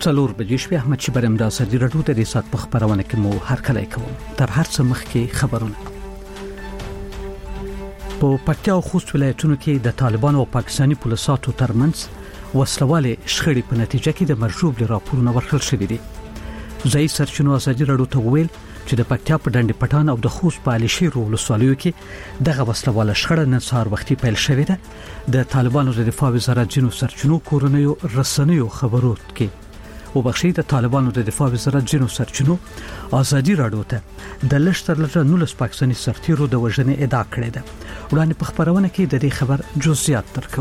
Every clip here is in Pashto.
څلور بجې شوې. احمد شبرم د ازادي راډیو د ریاست په خبرونه کې مو هرکلی کوم. تر هر څه مخکې خبرونه. په پکتیا او خوست ولایتونو کې د طالبانو او پاکستاني پولیسو ترمنځ وسلواله شخړې په نتیجه کې د مرجوب راپورونه ورکړل شوې دي. ځای سرچینو ازادي راډیو ته ویل چې د پکتیا په ډنډ پټان او د خوست په علي شیر ولسوالیو کې دغه وسلواله شخړه نن سهار وختي پیل شوې ده. د طالبانو د دفاع وزارت جنو سرچینو کورنیو رسنیو خبرو کې وبخښي د طالبانو د دفاع وزارت جنو سرچینو ازادي راډیو ته د لشتر لټه 19 پاکستاني سرتیرو د وژنې ادعا کړې ده. وړاندې په خبرونه کې د دې خبر جزئیات درکو.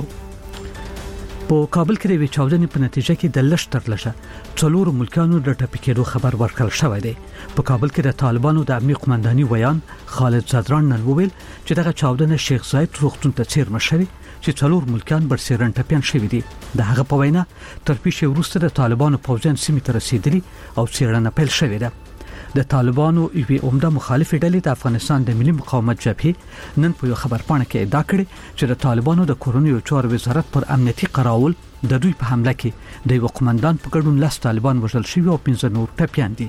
په کابل کې د چاودنې په نتیجه کې د لشتر لټه څلور ملکانو د ټاپکېدو خبر ورکړل شوی دی. په کابل کې د طالبانو د امنیت قومنداني ویان خالد زادران نن وویل چې دغه چاودنه شیخ زاید روغتون ته څیرمه شوی چې څلور ملکان برسېرن ټپيان شوی دي. د هغه په وینا تر پیښې وروسته د طالبانو پوځیان سیمې ته رسیدلي او څېړنه پیل شوې ده. د طالبانو یوې عمده مخالفې ډلې د افغانستان د ملي مقاومت جبهې نن په یو خبرپاڼه کې ادعا کړې چې د طالبانو د کورنیو چارو وزارت پر امنیتي قراول د دوی په حمله کې د یو قومندان په ګډون 10 طالبان وژل شوي او 15 نور ټپيان دي.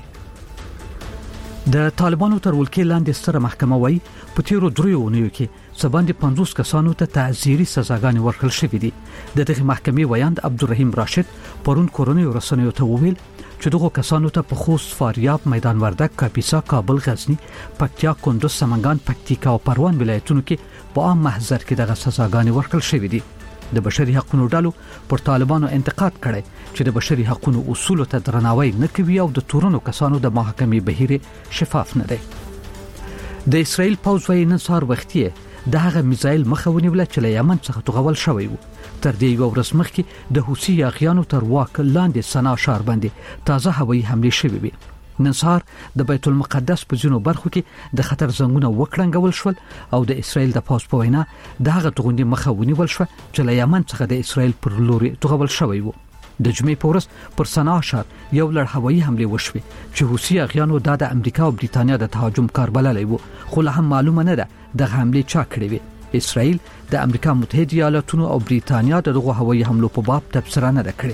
د طالبانو تر ولکې لاندې ستره محکمه وايي په تیرو دریو اونیو کې سباندې 50 کسانو ته تعزیري سزاګانې ورکړل شوې دي. دغه محکمې ویاند عبدالرحیم راشد پرون کورنیو رسنیو ته وویل چې دغه کسانو ته په خوست، فاریاب، میدان وردګ، کاپیسا، کابل، غزنی، پکتیا، کندوز، سمنګان، پکتیکا او پروان ولایتونو کې په عام محضر کې دغه سزاګانې ورکړل شوې دي. د بشري حقوقو ډلو پر طالبانو انتقاد کړی چې د بشري حقوقو اصولو ته درناوی نه کوي او د تورنو کسانو د محاکمې بهیر شفاف نه دی. د اسرائیل پوځ وايي نن سهار وختي دغه میزایل مخاوني ول چې له یمن څخه توغول شوی وو. تر دې یو ورځ مخکې د حوثي یاغیانو تر واک لاندې سنا ښار باندې تازه هوایي حمله شوې وي. نن سهار د بیت المقدس په ځینو برخو کې د خطر زنګونه وکړنګول شول او د اسرائیل د پوځ په وینا دغه توغندي مخاوني ول شو چې له یمن څخه د اسرائیل پر لوري توغول شوی وو. د جمعې په ورځ پر سنا ښار یو لړ هوایي حمله وشوه چې حوثي یاغیانو د امریکا او بریتانیا د تهاجم کار بللی وو، خو له هم معلومه نه ده د حمله چا کړې وي. اسرائیل د امریکا متحده ایالاتونو او بریتانیا دغه هوایي حملو په باب تبصره نه کړې.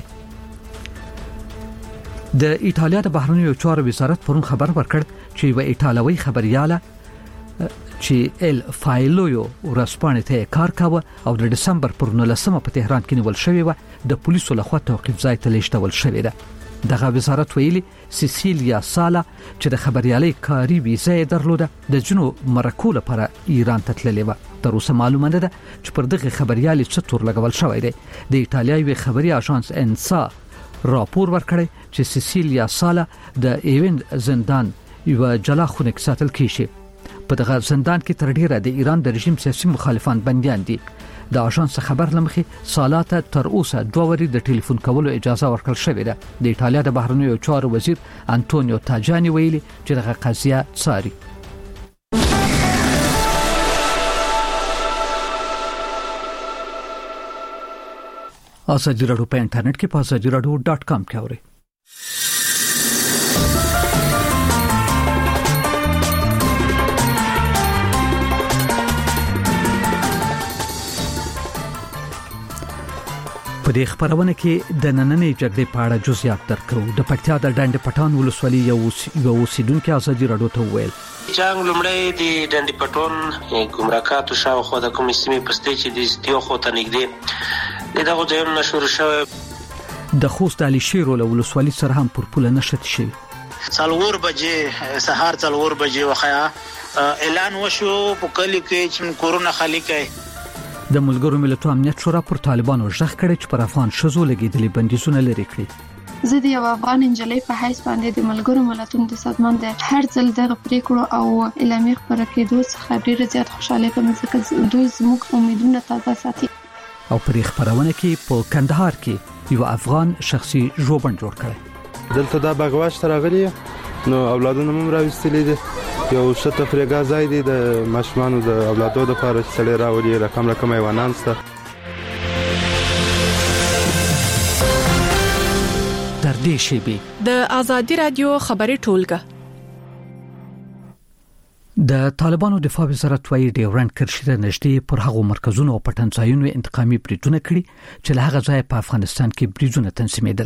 د ایټالیا د بهرنیو چارو وزارت پرون خبر ورکړ چې یو ایټالوي خبرياله چې ال فایلویو ورسپانې ته کار کاوه او د دسمبر پر 19 په تهران کې نیول شوی و د پولیسو لخوا توقیف ځای ته لیږدول شوی ده. دغه وزارت ویلي سیسیلیا سالا چې د خبريالۍ کاری ویزه درلوده د جنو مرکو لپاره ایران ته تللې و. تر اوسه معلومه نه ده چې پر دغه خبريالۍ څه تور لګول شوی دی. د ایټالیایي خبري اژانس انسا راپور ورکړی چې سیسیلیا سالا د ایوین زندان یو جلا خونه کې ساتل کیږي. په دغه زندان کې تر ډیره د ایران د رژیم سیاسي مخالفان بنديان دي. د اژانس خبر لمخې سالاته تر اوسه 2 وری د ټلیفون کولو اجازه ورکړل شوې ده. د ایټالیا د بهرنیو چارو وزیر انټونیو تاجانی ویلي چې دغه قضیه څاري. ازادي راډیو په انټرنیټ کې په azadiراdio.com کې اورئ. په دې خبرونه کې د نننۍ جګړې په اړه جزئیات درکو. د پکتیا د ډنډ پټان ولسوالۍ یو اوسیدونکو ازادي راډیو ته وویل جنگ لمړی د ډنډ پټون ګمرکاتو شاوخوا د کومې سیمې پسته چې د استیو خو ته نږدې دغه ځایونه نشور شوی. د خوست علي شیر ولسوالۍ سره هم پر پوله نشته شي. 4 بجې سهار 4 بجې وخیا اعلان وشو په کلی کې چې کورونا خالی کړي. د ملګرو ملتونو امنیت شورا پر طالبانو ژغ کړي چې پر افغان شذو لګیدلې بندیزونه لري کړی. زه د یو افغان انجلۍ په حیث باندې د ملګرو ملتونو د سازمان د هر ځل دغه پریکړو او اعلامیې خبره کېدو څخه ډېر زیات خوشاله کوم ځکه دوی زموږ امیدونه تازه ساتي. او پر خبرونه کې په کندهار کې یو افغان شخصي ژوبڼ جوړ کړی. دلته دا باغواش ترغلی نو اولادونه هم راوستلې دي. یو څه تفریګا ځای دی د ماشومانو د اولادو لپاره چې سړی راوړي رقم ایوانان سته. تر دې شیبې د ازادي رادیو خبري ټولګه. د طالبانو دفاع وزارت وايي ډیورنډ کرښې ته نږدې پر هغو مرکزونو او پټنځایونو انتقامي بریدونه کړي چې له هغه ځای په افغانستان کې بریدونه تنظیمېدل.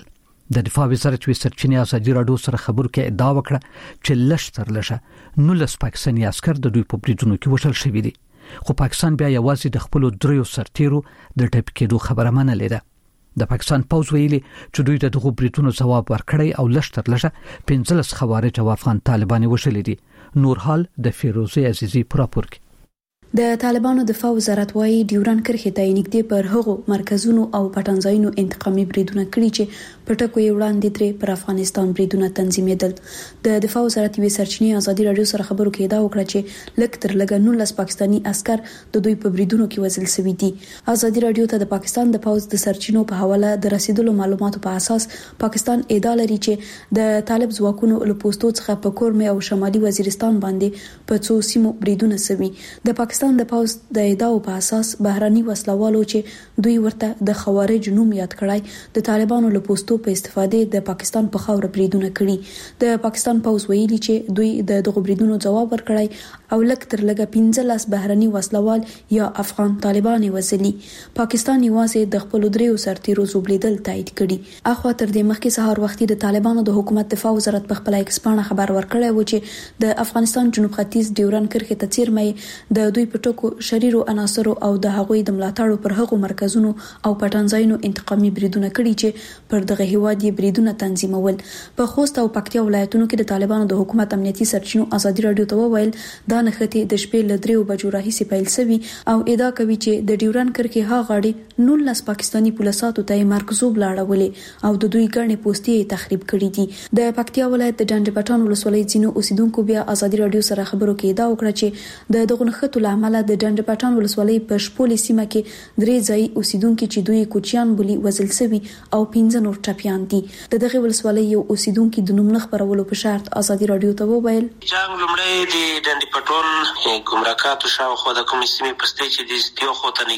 د دفاع وزارت سرچینې ازادي راډیو سره خبرو کې ادعا وکړه چې لشتر لشه 19 پاکستاني عسكر د دوی په بریدونو کې وشل شوي دي، خو پاکستان بیا یوازې د خپل دریو سرتیرو د ټپ کېدو خبره منلې ده. د پاکستان پوز ویلي چې دوی د دغو بریدونو ځواب ورکړی او لشتر لشه 15 خوارج او افغان طالبان وشل دي. نور حال د فیروزه عزیزی پراپور کې. د طالبانو دفاع وزارت وايي ډیوران کرښې ته نږدې پر هغو مرکزونو او پټنځایونو انتقامي بریدونه کړي چې پټکو یې وړاندې درې پر افغانستان بریدونه تنظیمېدل. د دفاع وزارت یوې سرچینې ازادي راډیو سره خبرو کې ادعا وکړه چې لږ تر لږه 19 پاکستاني عسكر د دوی په بریدونو کې وژل شوي دي. ازادي راډیو ته د پاکستان د پوز د سرچینو په حواله د رسیدلو معلوماتو په اساس پاکستان ادعا لري چې د طالب ځواکونو له پوسټو څخه په کورمه او شمالي وزیرستان باندې په څو سیمو بریدونه شوي. د پاکستان د پوز د ادعاو په اساس بهراني وسلوالو چې دوی ورته د خوارج نوم یاد کړای د طالبانو له پوسټو په استفاده د پاکستان په خاور بریدونه کړي. د پاکستان پوز ویلي چې دوی د دغو بریدونو ځواب ورکړای او لږ تر لږه 15 بهراني وسلوال یا افغان طالبان وزلي. پاکستان یوازې د خپل دریو سرتیرو زوبلیدل تایید کړي. اخوا تر دې مخکې سهار وختي د طالبانو د حکومت دفاع وزارت په خپل ایکسپانه خبر ورکړی و چې د افغانستان جنوب ختیځ ډیوران کرښې ته څیرمه د دوی په ټکو شریرو عناصرو او د هغوی د ملاتړو پر هغو مرکزونو او پټنځایونو انتقامي بریدونه کړي چې پر دغه هیواد یې بریدونه تنظیمول. په خوست او پکتیا ولایتونو کې د طالبانو د حکومت امنیتي سرچینو ازادي راډیو ته وویل دا نښتې د شپې له 3 بجو راهیسې پیل شوي او ادعا کوي چې د ډیوران کرښې ها غاړې 19 پاکستاني پولیساتو ته مرکزوب لاړولې او د دوی ګڼې پوستې تخریب کړي دي. د پکتیا ولایت د ډنډ پټان ولسوالۍ ځینو اوسیدونکو بیا ازادي راډیو سره خبرو کې ادعا وکړه چې د دغه نښتو له امله د ډنډ پټان ولسوالۍ په شپولې سیمه کې 3 ځای اوسیدونکو چې دوی کوچیان بولی وزل سوي او 15 نور ټپیان دي. د دغه ولسوالۍ یو اوسیدونکو د نوم نه خبرولو په شرط ازادي راډیو ته وویل جنگ لمړی د ډنډ پټون ګمرکاتو شاوخوا د کومې سیمې په ستې چې د استیو خو ته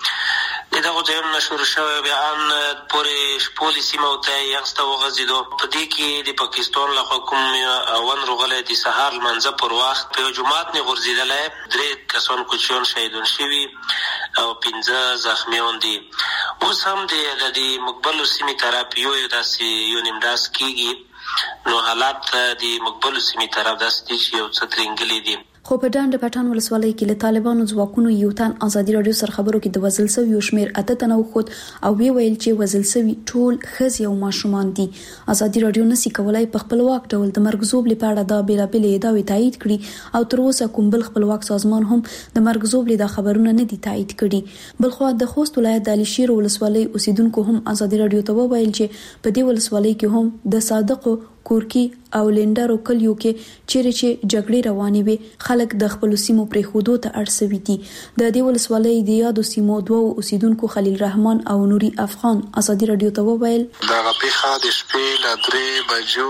نږدې دغه ځایونه شروع شوی بیان پورې شپولې سیمه ته یانسته وغځېدو. په دې کې د پاکستان له کوم اون روغله د سهار لمانځه پر وخت په جمعات نه غورځېدل 3 کسان کوچیان شهیدون شوي او 15 زخمیان دي. اوس هم د مقبلو سیمې طرف یو نیمداس کېږي نو حالات د مقبلو سیمې طرف داسې دي چې یو څه ترنګلي دي. خو په ډنډ پټان ولسوالۍ کې له طالبانو ځواکونو یو تن ازادي راډیو سره خبرو کې د وزل سوي شمیر 8 تنه وخت او ویل چې وزل سوي ټول ښځې او ماشومان دي. ازادي راډیو نسي کولای په خپلواک ډول د مرګ زوبلې په اړه د بیلابل ادعاوې تایید کړي او تر اوسه کوم بل خپلواک سازمان هم د مرګ زوبلې د خبرونه نه دي تایید کړي. بلخو د خوست ولایت د علشیر ولسوالۍ اوسیدونکو هم ازادي راډیو ته وویل چې په دې ولسوالۍ کې هم د صادقو کورکی او لندرو کلیو کې چې جګړې روانې وي خلک د خپل سیمو پرې خودو ته اړسوي دي. د دې ولسوالۍ د یادو سیمو دوه اوسیدونکو خلیل رحمان او نوري افغان ازادي راډیو ته وویل دا پیښه د شپې له 3 بجو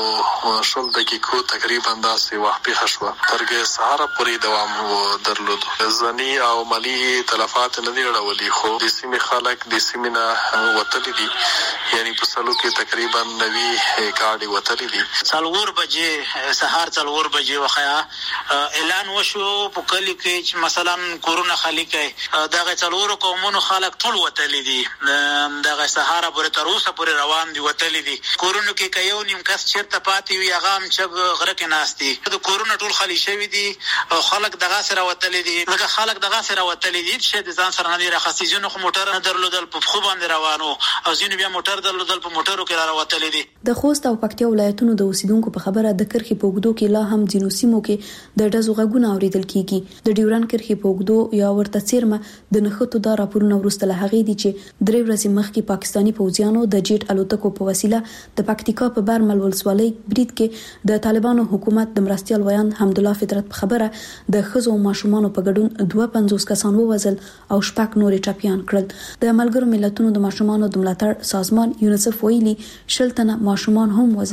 او 10 دقیقو تقریبا داسې وخت پیښه شوه ترګه سهار پورې دوام درلود. ځنی او مالی تلفات نه دی راولي خو د سیمې خلک د سیمې نه وتلي دي یعنی په سلو کې تقریبا 90 کاډي وتلي دي. 4 بجې سهار 4 بجې وخیا اعلان وشو په کلی کې چې مثلا کورونا خالی کوي دغه 4 قومونو خلک ټول وتلي دي دغه سهار پورې تر اوسه پورې روان دي وتلي دي. کورونا کې کيو نیم کس چیرته پاتې وي هغه هم چې غره کې ناشتي د کورونا ټول خالی شوی دي او خلک دغه سره وتلي دي لکه خلک دغه سره وتلي دي چې د ځان سره نه راخصي ځنه خو موټر نه درلودل په خو باندې روانو او ځینې بیا موټر درلودل په موټرو کې راوتلي دي. د خوست او پکتیا ولایتونو د اوسیدونکو په خبره د کرخي پوګدو کې لا هم ځینو سیمو کې د ډزو غږونه اوریدل کیږي. د ډیوران کرخي پوګدو یا ورته چیرمه د نخښتو د راپورونو ورسته هغه دي چې 3 ورځې مخکې پاکستانی پوځیانو د جیټ الوتکو په وسیله د پکتیکا په برمل ولسوالۍ برید کې د طالبانو حکومت د مرستيال ویان حمدالله فطرت په خبره د خزو ماشومان په ګډون 52 کسان ووزل او شپږ نورې ټپيان کړل. د ملګرو ملتونو د ماشومان د ملاتړ سازمان یونیسف ویلي 10 تنه ماشومان هم وزل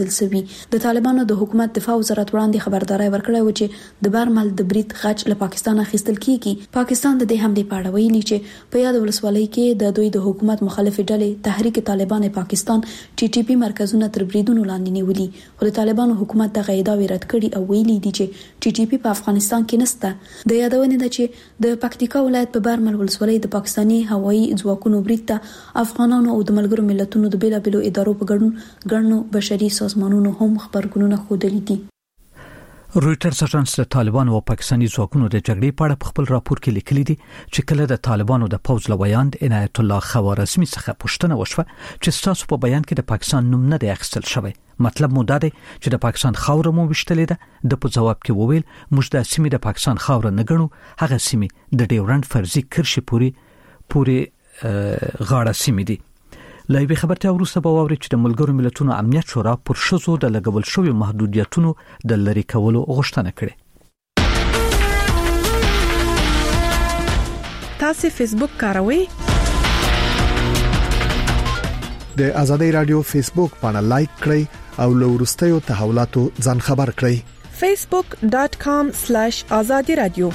بدل شوی. د طالبانو د حکومت دفاع وزارت وړاندې خبرداري ورکړه و چې د بارمل د برید غچ له پاکستان اخیستل کیږي. پاکستان د دې حمله په اړه ویلي چې په یاد ولسوالۍ کې د دوی د حکومت مخالف ډلې تحریک طالبان پاکستان TTP مرکزونه تر بریدونو لاندې نیولي. خو د طالبانو حکومت د غیدا رد کړي او ویلي دي چې TTP په افغانستان کې نشته. د یادونه ده چې د پکتیکا ولایت په بارمل ولسوالۍ د پاکستاني هوایي ځواکونو برید ته افغانانو او د ملګرو ملتونو د بیلابیلو ادارو په ګډون ګڼو بشري سازمانونو هم خبرګونونه ښودلي دي. رويټرز اژانس د طالبانو او پاکستاني ځواکونو د جګړې په اړه په خپل راپور کې لیکلي دي چې کله د طالبانو د پوځ لویاند عنایت الله خوارزمي څخه پوښتنه وشوه چې تاسو په بیان کې د پاکستان نوم نه دی اخیستل شوی، مطلب مو دا دی چې د پاکستان خاور مو وشتلې ده. د په جواب کې وویل موږ د سیمې د پاکستان خاور نه ګڼو، هغه سیمې د ډیورنډ فرضي کرښې پورې غاړه سیمې دي. لا یوه خبرته وروسته به واوري چې د ملګرو ملتونو امنیت شورا پر شذو د لګول شوی محدودیتونو د لری کولو غوښتنه کړې. تاسو فیسبوک کاروئ؟ د ازادي رادیو فیسبوک باندې لایک کړئ او له وروستیو تحولاتو ځان خبر کړئ. facebook.com/azadiradio.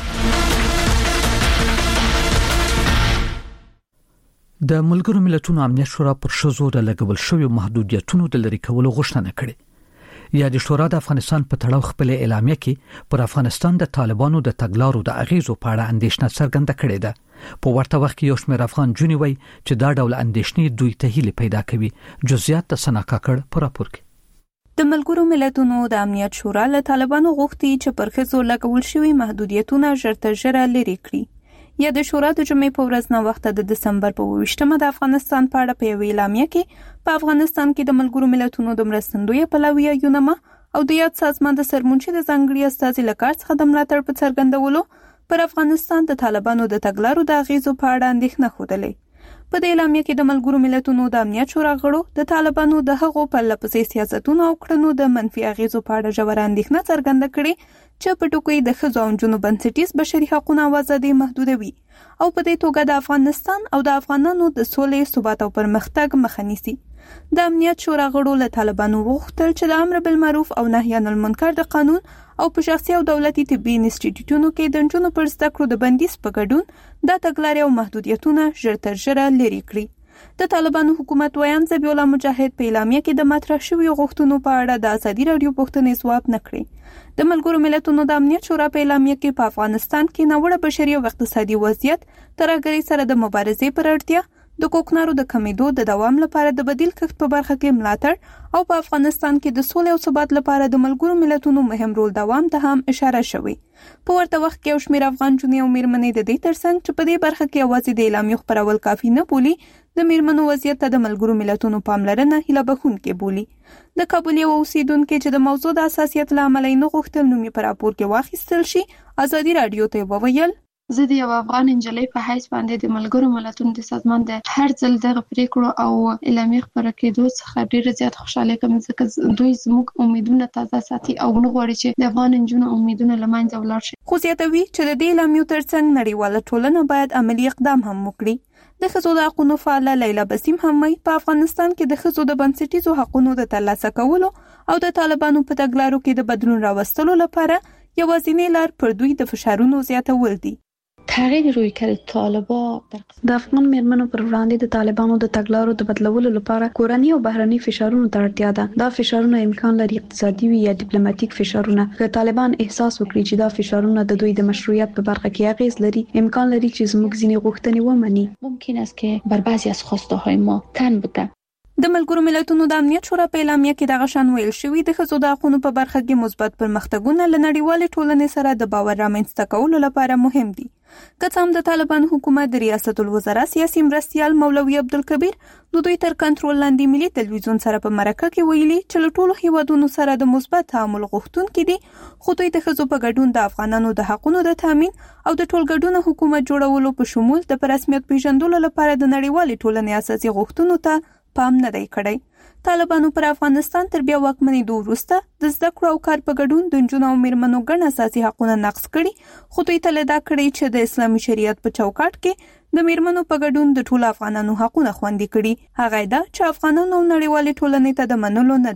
د ملګرو ملتونو امنیت شورا پر شذو د لګول شوی محدودیتونو د لری کولو غوښتنه کړې. یا د شورا د افغانستان په تړاو خپل اعلامیه کې پر افغانستان د طالبانو د تګلارو د اغیزو په اړه اندېښنه څرګنده کړې ده. په ورته وخت کې یو شمېر افغان جونی وای چې دا ډول اندېښنې دوی ته هیله پیدا کوي. جزئیات د سنا کاکړ په راپور کې. د ملګرو ملتونو د امنیت شورا له طالبانو غوښتي چې پر ښځو لګول شوی محدودیتونه ژر تر ژره لرې کړي. یا د شورا د جمعې په ورځ نه وخت د دسمبر په 28مه د افغانستان په اړه په یوه اعلامیه کې په افغانستان کې د ملګرو ملتونو د مرستندوی پلاوی یونما او د یاد سازمان د سرمنشي د ځانګړي استازي لکار څخه د ملاتړ په څرګندولو پر افغانستان د طالبانو د تګلارو د اغیزو په اړه اندېښنه ښودلې. په دې اعلامیه کې د ملګرو ملتونو د امنیت شورا غړو د طالبانو د هغو پرله‌پسې سیاستونو او کړنو د منفي اغیزو په اړه ژوره اندېښنه څرګنده کړې چې په ټکو د ښځو او نجونو بنسټیز بشري حقوقونه او ازادي محدودوي او په دې توګه د افغانستان او د افغانانو د سولې، ثبات او پرمختګ مخه نیسي. د امنیت شورا غړو له طالبانو وغوښتل چې د امر بالمعروف او نهي عن المنکر د قانون او په شخصي او دولتي طبي انسټیټیوټونو کې د نجونو پر زده کړو د بندیز په ګډون د تګلارې او محدودیتونه ژر تر ژره لرې کړي. د طالبانو حکومت ویان ذبیح الله مجاهد په اعلامیه کې د مطرح شویو غوښتنو په اړه د ازادي رادیو پوښتنې ځواب نه کړی. د ملګرو ملتونو د امنیت شورا په اعلامیه کې په افغانستان کې ناوړه بشري او اقتصادي وضعیت، ترهګرۍ سره د مبارزې پر اړتیا، د کوکنارو د کمیدو د دوام لپاره د بدیل کښت په برخه کې ملاتړ او په افغانستان کې د سولې او ثبات لپاره د ملګرو ملتونو مهم رول دوام ته هم اشاره شوې. په ورته وخت کې یو شمېر افغان جونې او میرمنې د دې ترڅنګ چې په دې برخه کې یوازې د اعلامیو خپرول کافي نه بولي، د میرمنو وضعیت ته د ملګرو ملتونو پاملرنه هیله بښونکې بولي. د کابل یو اوسیدونکو چې د موضوع د حساسیت له امله نه غوښتل نوم یې په راپور کې واخیستل شي، ازادي رادیو ته وویل زه د یو افغان انجلۍ په حیث باندې د ملګرو ملتونو د سازمان د هر ځل دغه پریکړو او اعلامیې خبره کېدو څخه ډېر زیات خوشاله کوم ځکه دوی زموږ امیدونه تازه ساتي او نه غواړي چې د افغان نجونو امیدونه له منځه ولاړ شي. خو زیاتوي چې د دې اعلامیو ترڅنګ نړیواله ټولنه باید عملی اقدام هم وکړي. د ښځو د حقونو فعاله لیلا بسیم هم وايي په افغانستان کې د ښځو د بنسټیزو حقونو د ترلاسه کولو او د طالبانو په تګلارو کې د بدلون راوستلو لپاره یوازینی لار پر دوی د فشارونو زیاتول دي. تغییر رویکرد طالبان د افغان میرمنو پر وړاندې د طالبانو د تګلارو د بدلولو لپاره کورنی او بهرني فشارونو ته اړتیا ده. دا فشارونه امکان لري اقتصادي وي یا ډیپلوماټیک فشارونه. که طالبان احساس وکړي چې دا فشارونه د دوی د مشروعیت په برخه کې اغیز لري، امکان لري چې زموږ ځینې غوښتنې ومني. ممکن است که بر بعضی از خواسته های ما تن بده. د ملګرو ملتونو د امنیت شورا په اعلامیه کې دغه شان ویل شوی د ښځو د حقوقو په برخه کې مثبت پرمختګونه له نړیوالې ټولنې سره د باور رامنځته کولو لپاره مهم دي. که څه هم د طالبان حکومت د ریاست الوزرا سیاسي مرستیال مولوي عبدالکبیر د دوی تر کنټرول لاندې ملي تلویزیون سره په مرکه کې ویلي چې له ټولو هیوادونو سره د مثبت تعامل غوښتونکي دي، خو دوی د ښځو په ګډون د افغانانو د حقوقو د تامین او د ټولګډونه حکومت جوړولو په شمول د رسمیت پیژندلو لپاره د نړیوالې ټولنې اساسي غوښتنو ته پام نه دی کړی. طالبانو پر افغانستان تر بیا واکمنېدو وروسته د زده کړو او کار په ګډون د نجونو او میرمنو ګڼ اساسي حقونه نقض کړي، خو دوی ته دا کړی چې د اسلامي شریعت په چوکاټ کې د میرمنو په ګډون د ټولو افغانانو حقونه خوندي کړي. هغه دا چې افغانانو او نړیوالې ټولنې ته د منلو نه ده.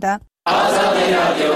ازادي رادیو.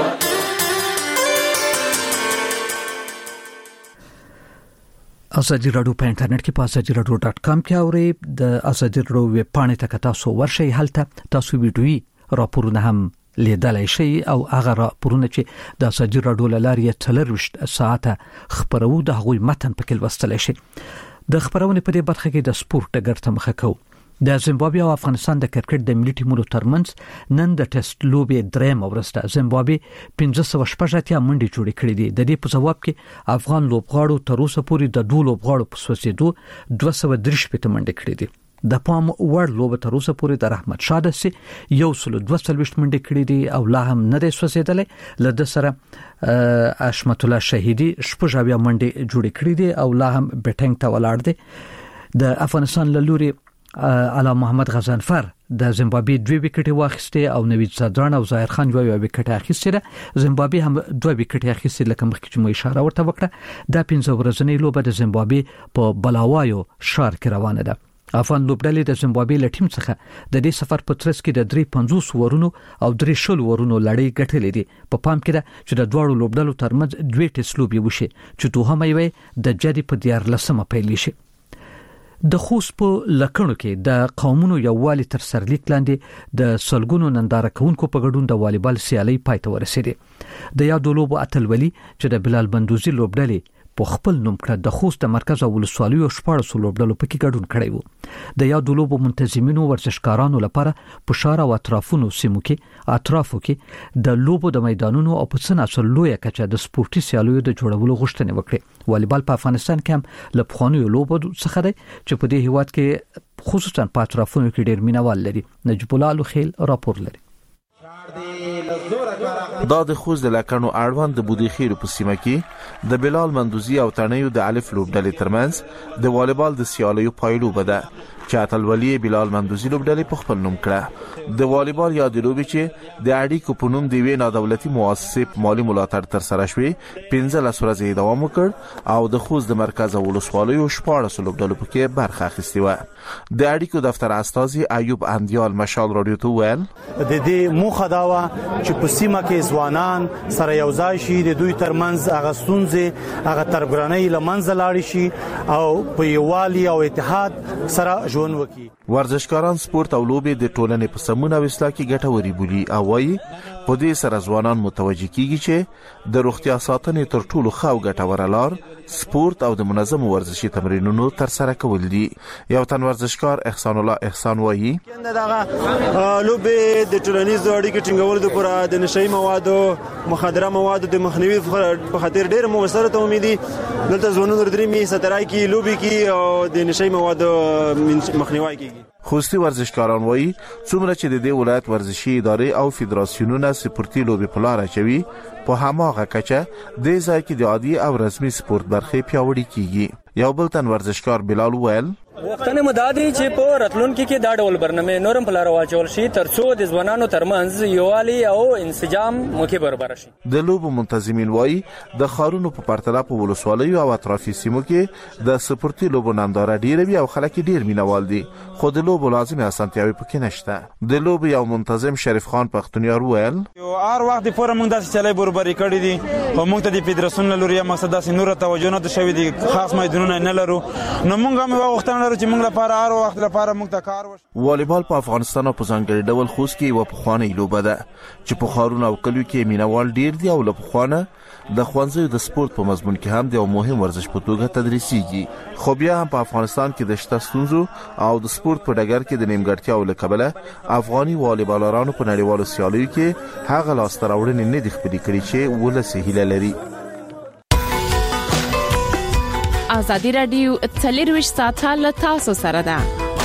ازادي رادیو په انټرنیټ کې په azadieradio.com کې اورئ. د ازادي رادیو ویب پاڼې ته تاسو ورشئ، هلته تاسو ویډیويي راپورونه هم لیدلای شئ او هغه راپورونه چې د ازادي رادیو لارې 24 ساعته خبرو د هغوی متن پکې لوستلای شئ. د خبرونې په دې برخه کې د سپورت ډګر ته مخه کوو. د زیمبابوې او افغانستان د کرکټ د ملي ټیمونو ترمنځ نن د ټیسټ لوبې درېم ورځ ده. زیمبابوې 1580 منډې جوړې کړې دي. د دې په جواب کې افغان لوبغاړو تر اوسه پورې د 2 لوبغاړو په سوسیدو 230 منډې کړې دي. د پام وړ لوب تر اوسه پورې د رحمت شاه دسي 122 منډې کړې دي او لا هم نه دی سوسیدلې. لده سره اشمت الله شهیدی 16 منډې جوړې کړې دي او لا هم بیټینګ ته ولاړ دی. د افغانستان لوري علا محمد غزنفر د زیمبابوې 2 وکټې واخیسته او نوید زادران او ظاهر خان 1 وکټ اخیسته. زیمبابوې هم 2 وکټې اخیسته لکه مخکې چې مو اشاره ورته وکړه. د 15 ورځې لوبه د زیمبابوې په بلاوایو ښار کې روانه ده. افغان لوبډلې د زیمبابوې له ټیم څخه د دې سفر په ترڅ کې د 350 ورونو او 300 ورونو لړۍ ګټلې دي. په پام کې ده چې د دوړو لوبډلو ترمنځ 2 ټیسټ لوبې وشي چې دوهمه یې د جدي په 14 پیل شي. د خوست په لکړو کې د قومونو یووالي تر سرلیک لاندې د سلګونو ننداره کوونکو په ګډون د والیبال سیالي پای ته ورسېده. د یادو لوبو اتلولي چې د بلال بندوزي لوبډلې په خپل نوم کړه د خوست د مرکز او ولسوالیو 14 لوبډلو پکې ګډون کړی وو. د یادو لوبو منتظمینو ورزشکارانو لپاره په شهر او اطرافو کې د لوبو د میدانونو او په څناسل لوی کچه د سپورتي سیالیو د جوړولو غوښتنه وکړه. والیبال په افغانستان کې هم له پخوانیو لوبو څخه دی چې په دې هیواد کې خصوصا په اطرافونو کې ډېر مینوال لري. نجیب الله لوخیل راپور لري. دا د خوست د لکړو اړوند د بودیخیرو په سیمه کې د بلال مندوزي او تڼیو د الف لوبډلې ترمنځ د والیبال د سیالیو پایلوبه ده چې اتلولي بلال مندوزي لوبډلې په خپل نوم کړه. د والیبال یاد لوبې چې د اړیکو په نوم د وی نادولتي مؤسسې په مالی ملاتړ تر سره شوې 15 ورځې دوام وکړ او د خوست د مرکز او ولسوالیو 14 لوبډلو پکې برخه اخیستې و. د اړیکو دفتر استاذي ایوب اندیال مشال رادیو ته ویل د دې موخه دا و چې په سیمه کې ځوانان سره یو ځای شي، د دوی ترمنځ هغه ستونزې هغه تربګرانۍ لمنځه لاړ شي او په یووالي او اتحاد سره ژوند وکړي. ورزشکاران سپورت او لوبې د ټولنې په سمون او اصلاح کې ګټوري بولي او وايي په دې سره ځوانان متوجه کیږي چې د روغتیا ساتنې تر ټولو ښه او ګټوره لار سپورت او د منظم ورزشي تمرینونو تر سره کول دي. یو تن ورزشکار احسان الله احسان وايي دغه لوبې د ټولنیزو اړیکو ټینګولو لپاره د نشئی موادو مخدره موادو د مخنیوي په خاطر ډېر موثره تومیدي دلته ځوانانو درې می سترای کی لوبې کی او د نشئی موادو مخنیوي کیږي. خوستی ورزشکاران وایي څومره چې د دې ولایت ورزشي ادارې او فدراسیونونه سپورتي لوبې په لار اچوي په هماغه کچه د ځای کې د عادي او رسمي سپورت برخې پیاوړې کیږي. یو بل تن ورزشکار بلال ویل وختونه مدادي چې په راتلونکي کې دا ډول برنامه نورم په لار واچول شي ترڅو د ځوانانو ترمنځ یووالي او انسجام موخه برابر شي. د لوبو منتظمین وایي د خارونو په پرتله په ولسوالیو او اطرافي سیمو کې د سپورتي لوبو ننداره ډیره وي او خلک ډیر مینوال دي خو د لوبو لازمي اسانتیاوي پکې نشته. د لوبو یو منتظم شریف خان پختونیار ویل یو هر وخت د فورم موږ داسې چلای برابرې کړې دي خو موږ ته د فدراسیون لوري مقصد داسې نور توجه نه شوی دي خاص میدانونه نه لرو نو موږ هم وختونه لرو چې موږ لپاره هر وخت لپاره موږ ته کار وشي. والیبال په افغانستان په ځانګړي ډول خوست کې یو پخوانی لوبه ده چې په خارونو او کلیو کې مینوال ډیر دي او له پخوانه د خوانځي د سپورت په مضمون کې هم د یو مهم ورزش په توګه تدریسيږي. خو بیا هم په افغانستان کې د شته ستونزو او د سپورت په ډګر کې د نیمګړتیاو له کبله افغاني والیبالرانو په نړیوالو سیالیو کې هغه لاسته راوړنې نه دي خپلې کړې چې ولس هیله لري. ازادي رادیو 24 ساعته له تاسو سره ده.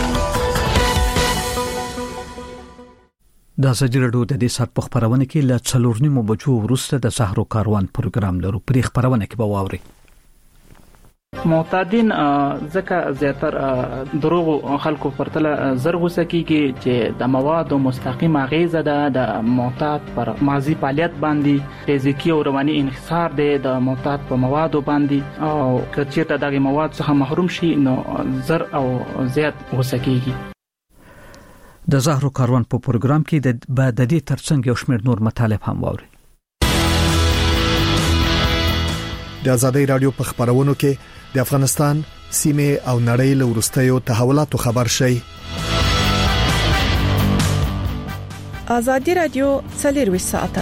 د ازادي رادیو د دې سات په خبرونه کې له 4:30 بجو وروسته د سحر کاروان پروګرام لرو. په خبرونه کې به واوري معتادین ځکه زیاتر دروغ خلکو پرتله زرغوسه کیږي چې د موادو مستقیم اغیزه ده د معتاد پر ماضی فعالیت باندې فزیکی او رواني انحصار ده د معتاد په موادو باندې او کچېرته دغه مواد څخه محروم شي نو زر او زیات غوسه کیږي. د زهرو کاروان په پروګرام کې د دې ترڅنګ یو شمېر نور مطالب هم واوري. د آزادۍ رادیو په خبرونو کې د افغانستان سیمه او نړۍ له وروستیو تحولاتو خبر شي. آزادۍ رادیو 24 ساعته.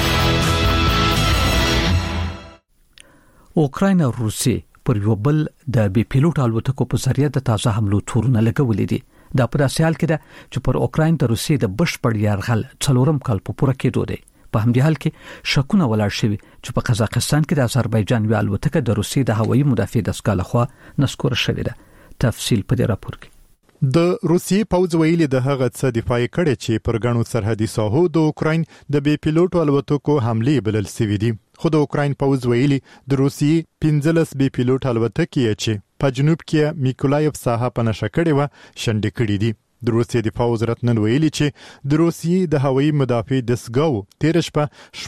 اوکراین او روسیې پر یو بل د بي پيلوټ الوتکو په ذریعہ د تازه حملو تورونه لګولې دي. دا په داسې حال کې ده چې پر اوکراین د روسیې د بشپړ یرغل 4 کال په پوره کېدو دی. په همدې حال کې شکونه ولاړ شوی چې په قزاقستان کې د آذربایجان وی الوتکه د روسیې د هوایي مدافع دستګاه لخوا نسکور شوې ده. تفصیل په دې راپور کې. د روسیې پوځ ویلي د هغه څه دفاع کړي چې پر غنو سرحدي ساحو د اوکراین د بي پيلوټ الوتکو حمله بلل سوي دي. خو د اوکراین پوځ ویلي د روسیې 15 بي پيلوټ الوتکې چې په جنوب کې میکولایف ساحه په نشه کړې و شنډې کړې دي. د روسیې دفاع وزارت نن ویلي چې د روسیې د هوایي مدافع دستګاو 13 شپه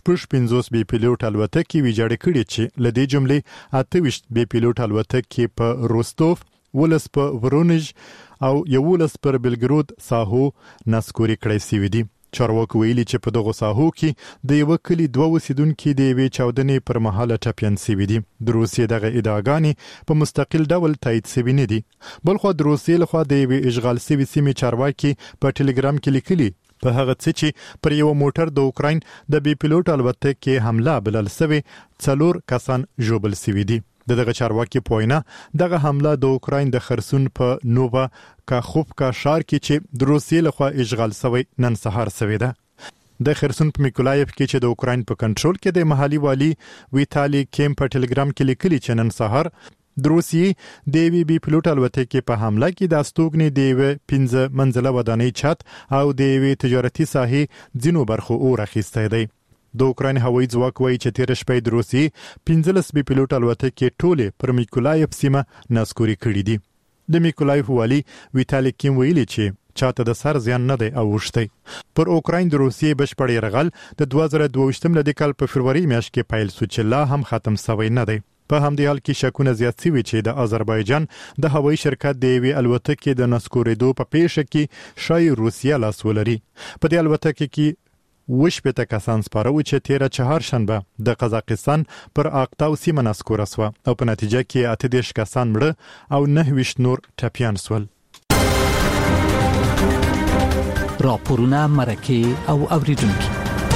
15 بي پيلوټ الوتکې ویجاړې کړې چې لدې جملې 28 بي پيلوټ الوتکې په روستوف، ولس په ورونیج او 11 پر بلګرود ساحو نسکوري کړې سوي دي. چارواکي ویلي چې په دغه ساحو کې د یو کلی 2 اوسیدونکو د وی چاودنې پر مهاله ټپيان سوي دي. د روسیې دغه ادعاګانې په مستقل ډول تایید سوي نه دي. بلخو د روسیې لخوا د وی اشغال سوي سیمې چارواکي په ټلګرام کې لیکلي په هغه څه چې پر یو موټر د اوکراین د بي پيلوټ الوتکې حمله بلل سوي 4 کسان ژوبل سوي دي. دغه چارواکي پوینا دغه حمله د اوکراین د خرسون په نووا کاخوفکا ښار کې چې د روسیې لخوا اشغال شوی نن سهار شوی ده. د خرسون په میکولایف کې چې د اوکراین په کنټرول کې د محلي والی ویتالي کیم په ټلګرام کې لیکلي چې نن سهار د روسیې د وی بي پيلوټ الوتکې په حمله کې د استوګنې د 15 منزله ودانۍ چت او د وی تجارتي ساحې ځینو برخو اور اخیسته دی. د اوکراین هوایي ځواک وایي چې 13 شپې د روسیې 15 بي پيلوټ الوتکې ټوله پر میکولایف سیمه نسکوري کړې دي. د میکولایف والی ویتالي کیم ویلي چې چاته د سر زیان نه دی اوښتي. پر اوکراین د روسیې بشپړ یرغل د 2022 د کال په فروری میاشت کې پیل شو چې لا هم ختم شوی نه دی. په همدې حال کې شکونه زیات شوي چې د آذربایجان د هوایي شرکت د وی الوتکې د نسکورېدو په پیښه کې شای روسیا لاس ولري. په دې الوتکې کې وشپته کسان سپارو چې 13 چهارشنبه د قزاقستان پر اقتاو سیمه نسکور شو او په نتیجه کې 18 کسان مړه او 9 نور ټپيان شول. راپورونه مرکه او اوریدونکو.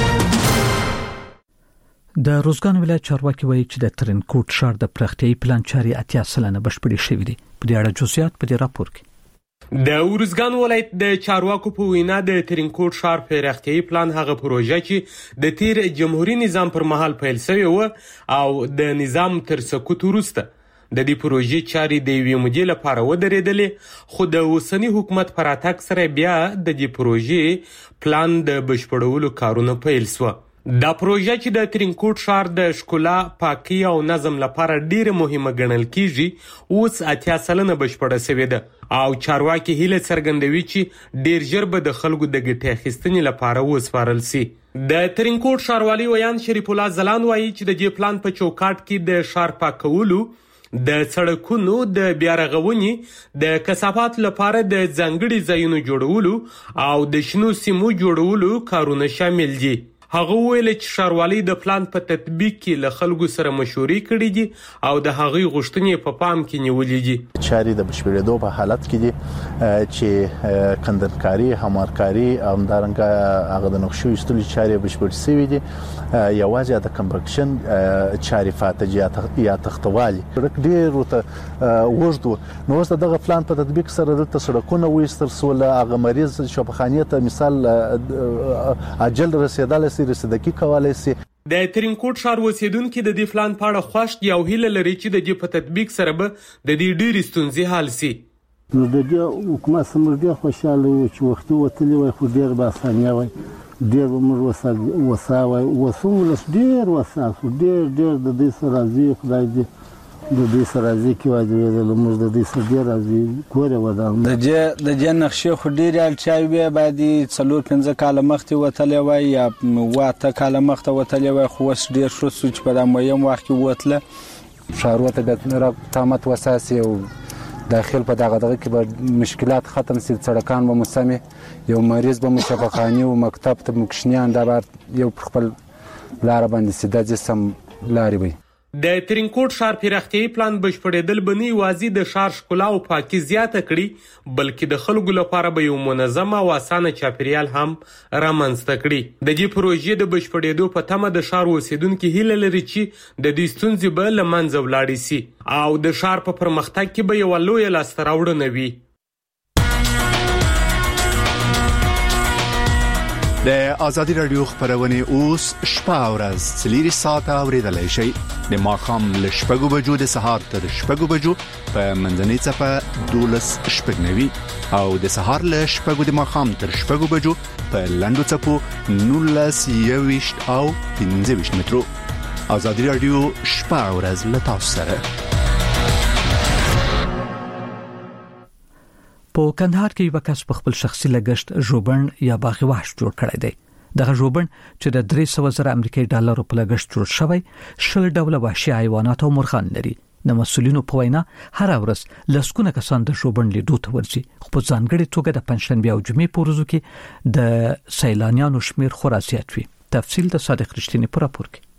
د روزګان ولایت چارواکي وایي چې د ترنکوټ ښار د پراختیايي پلان چاري 80% بشپړې شوې دي. په دې اړه جزئیات په دې راپور کې. د ورزګان ولایت د چارواکو په وینا د ترنکوټ ښار پراختیايي پلان هغه پروژه چې د تیر جمهوریت نظام پر مهال پیل شوی و او د نظام تر سقوط وروسته د دې پروژې چاري د وی مودې لپاره ودرېدلې، خو د اوسنی حکومت پر اتاک سره بیا د دې پروژې پلان د بشپړولو کارونه پیل شو. دا پروژه چې د ترنکوټ ښار د ښکلا، پاکي او نظم لپاره ډیره مهمه ګڼل کیږي، اوس 80% بشپړه شوې ده او چارواکي هیله څرګندوي چې ډیر ژر به د خلکو د ګټې اخیستنې لپاره وسپارل شي. د ترنکوټ ښاروالي ویان شریف الله زلان وایي چې د دې پلان په چوکاټ کې د ښار پاکولو، د سړکونو د بیارغونې، د کثافات لپاره د ځانګړي ځایونو جوړولو او د شنو سیمو جوړولو کارونه شامل دي. هغه ویل چې ښاروالي د پلان په تطبیق کې له خلکو سره مشورې کړې دي او د هغې غوښتنې په پام کې نیولې دي. چاري د بشپړېدو په حالت کې دي چې کندنکاري، همکاري او همدارنګه هغه د نقشو ایستلو چاري بشپړ شوي دي. یوازې د کمپکشن چاري فاتجه یا تختوالي ډېر ورته وژد نو اوس دغه پلان په تطبیق سره د سړکونو وېستل سول، هغه مریض شفاخانې ته مثال اجل رسیدل رسیدګي کولای شي. د ترنکوټ ښار اوسیدونکو د دې پلان په اړه خوښ دي او هیله لري چې د دې په تطبیق سره به د دې ډېرې ستونزې حل شي. نو د دې حکومت سره ډېر خوشاله و چې وخت وتلی وای، خو ډېر به اسانه وای، ډېر عمر وساوي وسوم ډېر وساو ډېر د دې سره راځي. خدای دې د دې سره راځي کې واجب د موږ د دې سره ډېر راځي کوره ودان د جنخشه خو ډېر الچاوي به باید 4-5 کال مخته وتلې وای یا 8 کال مخته وتلې وای، خو وس ډېر شو چې په دمه یم وخت وتله ښاروته د تامت وساسي او داخل په دغه کې به مشکلات ختم شي، سړکان به مسمې، یو مریض به مشفاخانه او مکتب ته مکشنیان دا بار یو خپل لار باندې سیده جسم لاري وي. د ترینکوټ ښار پراختیايي پلان بشپړېدل به نه یوازې د ښار ښکلا او پاکي زیاته کړي بلکې د خلکو لپاره به یو منظم او اسانه چاپیریال هم رامنځته کړي. د دې پروژې د بشپړېدو په تمه د ښار اوسیدونکو هیله لري چې د دې ستونزې به له منځه ولاړې شي او د ښار په پرمختګ کې به یوه لویه لاسته راوړنه وي. د ازادي رادیو خبرونه اوس شپه او ورځ 4 ساعته اوریدلای شئ. د ماښام له 6 بجو د سهار تر 6 بجو په منځنۍ صفه 12:09 او د سهار له 6 د ماښام تر 6 بجو په لاندو صفو 19:20 او 15 مترو. ازادي رادیو شپه او ورځ له تاسو سره. په کندهار کې یو کس په خپل شخصي لګښت ژوبڼ یا باغ وحش جوړ کړی دی. دغه ژوبڼ چې د 300,000 امریکایي ډالرو په لګښت جوړ شوی 10 ډوله وحشي حیوانات او مرغان لري. د مسؤلینو په وینا هر ورځ لسګونه کسان د ژوبڼ لیدو ته ورځي، خو په ځانګړي توګه د پنځشنبه او جمعې په ورځو کې د سیلانیانو شمیر خورا زیات وي. تفصیل د صادق رښتینی په راپور کې.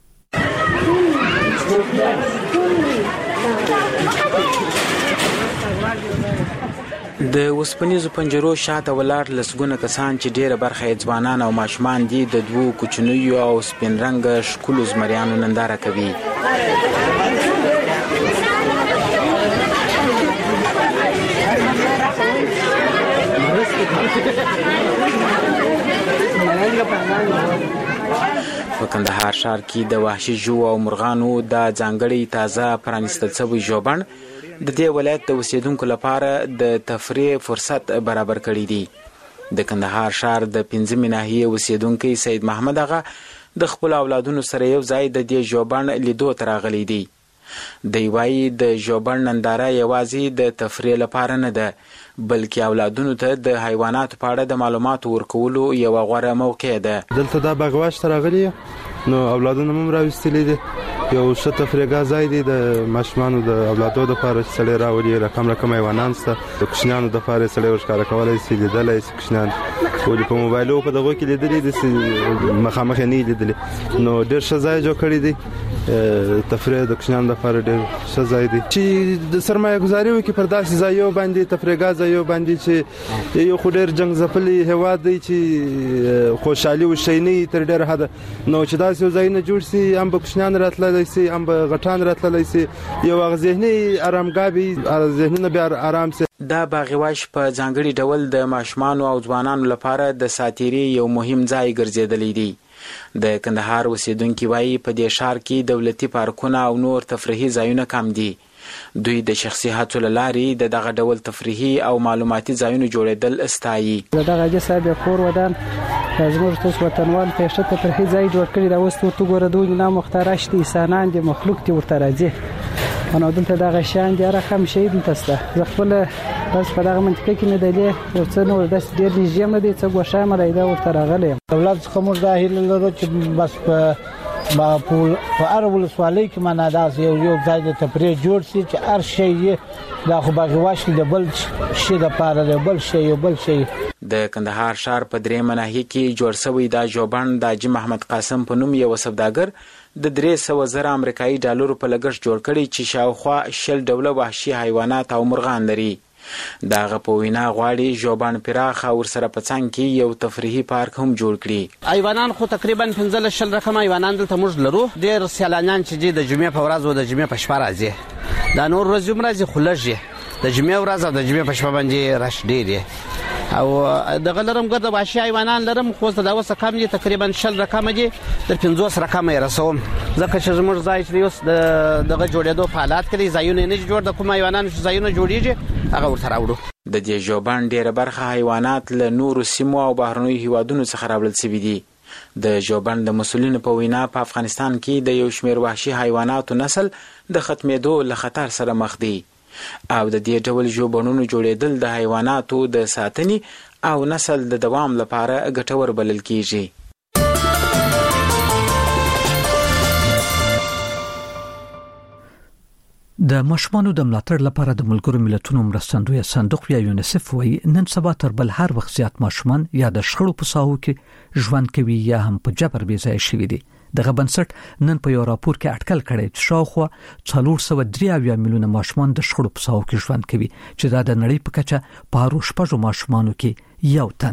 د وسپنیزو پنجرو شاته ولاړ لسګونه کسان چې ډیره برخه یې ځوانان او ماشومان دي د دوو کوچنیو او سپین رنګ ښکلو زمریانو ننداره کوي. په کندهار ښار کې د وحشي ژوو او مرغانو د ځانګړي تازه پرانیستل شوی ژوبڼ د دې ولایت د اوسیدونکو لپاره د تفریح فرصت برابر کړی دی. د کندهار ښار د 15 ناحیې اوسیدونکو سید محمد اغا د خپل اولادونو سره یو ځای د دې ژوبڼ لیدو ته راغلی دی. دی وایي د ژوبڼ ننداره یوازې د تفریح لپاره نه ده بلکې اولادونو ته د حیواناتو په اړه د معلوماتو ورکولو یو غوره موقع ده. دلته دا باغ وحش ته راغلی نو اولادونه هم راوستلي دي، یو ښه تفریحګاه ځای دی د ماشومانو د اولادو دپاره چې سړی راولي. رقم حیوانان شته، د کوچنیانو دپاره یې سړی ورښکاره کولی شي، لیدلی شي کوچنیان، ولې په موبایلو په دغو کې لیدلي دي، مخامخ یې نه یې لیدلي. نو ډېر ښه ځای جوړ کړی دی، تفریح د کوچنیانو دپاره ډېر ښه ځای دی چې د سرمایه ګزاري وکړي پر داسې ځایو باندې، تفریحګاه ځایو باندې چې یو خو ډېر جنګ ځپلی هېواد دی چې خوشحالي وشی نه تر ډېره حده. نو چې داسې یو ځایونه جوړ شي هم به کوچنیان راتللی شي هم به غټان راتللی شي، یو هغه ذهني ارامګاه وي، ذهنونه بیا ارام شي. دا باغ وحش په ځانګړي ډول د ماشومانو او ځوانانو لپاره د ساتیري یو مهم ځای ګرځېدلی دی. د کندهار اوسیدونکي وایي په دې ښار کې دولتي پارکونه او نور تفریحي ځایونه کم دي. دوی د شخصي هڅو له لارې د دغه ډول تفریحي او معلوماتي ځایونو جوړېدل استایي. دغه حاجي صاحب کور ودان زموږ تاسو وطنوال ته ښه تفریحي ځای جوړ کړی دا. اوس ته ګوره دوی نه مختار شته، انسانان دي، مخلوق دي ورته راځي، نو دلته دغه شان دي رقم شي دلته سته. زه خپل بس په دغه منطقه کې مې دلې یو څه نور داس ډېر نږدې مې دي څه ګوښه مې دا ورته راغلی. دولت څخه موږ دا هیله لرو چې بس په هر ولسوالۍ کې معنا داسې یو ځای د تفریح جوړ شي چې هر شی یې دا خو باغ وحش د بل شي دپاره د بل شی. د کندهار ښار په 3 ناحیې کې جوړ شوی دا ژوبڼ د حاجي محمد قاسم په نوم یو سوداګر د 300,000 امریکایي ډالرو په لګښت جوړ کړی چې شاوخوا 10 ډوله وحشي حیوانات او مرغان لري. دغه په وینا غواړي ژوبڼ پراخ او ورسره په څنګ کې یو تفریحي پارک هم جوړ کړي. حیوانان خو تقریبا 15 رقم حیوانان دلته موږ لرو. ډېر سیلانیان چې د جمعې په ورځ او د جمعې په شپه راځي، دا نور ورځې هم راځي خو لږ د جمعې ورځ او د جمعې په شپه باندې رش ډېر او دغه لرم ګرد وحشي حیوانان لرم خو دا اوس کم دي، تقریبا 10 رقم دي، تر 50 رقم یې رسوم ځکه چې زموږ ځای چې اوس دغه جوړېدو په حالات کې دي، ځایونه نه جوړ د کوم حیوانانو چې ځایونه جوړیږي هغه ورته راوړو. د دې ژوبڼ ډېره برخه حیوانات له نورو سیمو او بهرنیو هیوادونو څخه راوړل شوي دي. د ژوبڼ د مسؤلینو په وینا په افغانستان کې د یو شمېر وحشي حیواناتو نسل د ختمېدو له خطر سره مخ دی او د دې ډول ژوبڼونو جوړېدل د حیواناتو د ساتنې او نسل د دوام لپاره ګټور بلل کیږي. د ماشومانو د ملاتړ لپاره د ملګرو ملتونو مرستندوی صندوق یا یونیسف وایي نن سبا تر بل هر وخت زیات ماشومان یا د شخړو په ساحو کې ژوند کوي یا هم په جبر بې ځای شوي دي. دغه بنسټ نن په یو راپور کې اټکل کړی چې شاوخوا 483 میلیونه ماشومان د شخړو په ساحو کې ژوند کوي چې دا د نړۍ په کچه په هر شپږ ماشومانو کې یو تن